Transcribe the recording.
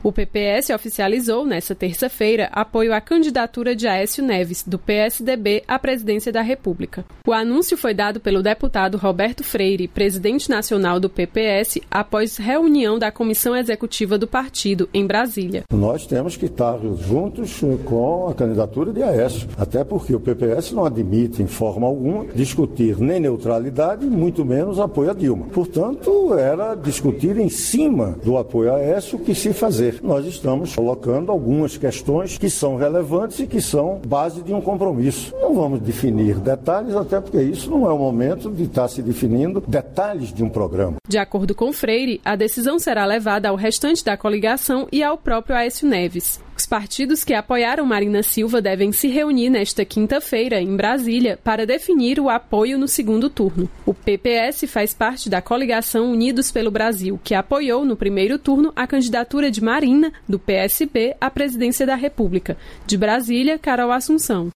O PPS oficializou, nesta terça-feira, apoio à candidatura de Aécio Neves, do PSDB, à presidência da República. O anúncio foi dado pelo deputado Roberto Freire, presidente nacional do PPS, após reunião da Comissão Executiva do partido, em Brasília. Nós temos que estar juntos com a candidatura de Aécio, até porque o PPS não admite, em forma alguma, discutir nem neutralidade, muito menos apoio a Dilma. Portanto, era discutir em cima do apoio a Aécio o que se fazer. Nós estamos colocando algumas questões que são relevantes e que são base de um compromisso. Não vamos definir detalhes, até porque isso não é o momento de estar se definindo detalhes de um programa. De acordo com Freire, a decisão será levada ao restante da coligação e ao próprio Aécio Neves. Os partidos que apoiaram Marina Silva devem se reunir nesta quinta-feira, em Brasília, para definir o apoio no segundo turno. O PPS faz parte da coligação Unidos pelo Brasil, que apoiou no primeiro turno a candidatura de Marina, do PSB, à presidência da República. De Brasília, Carol Assunção.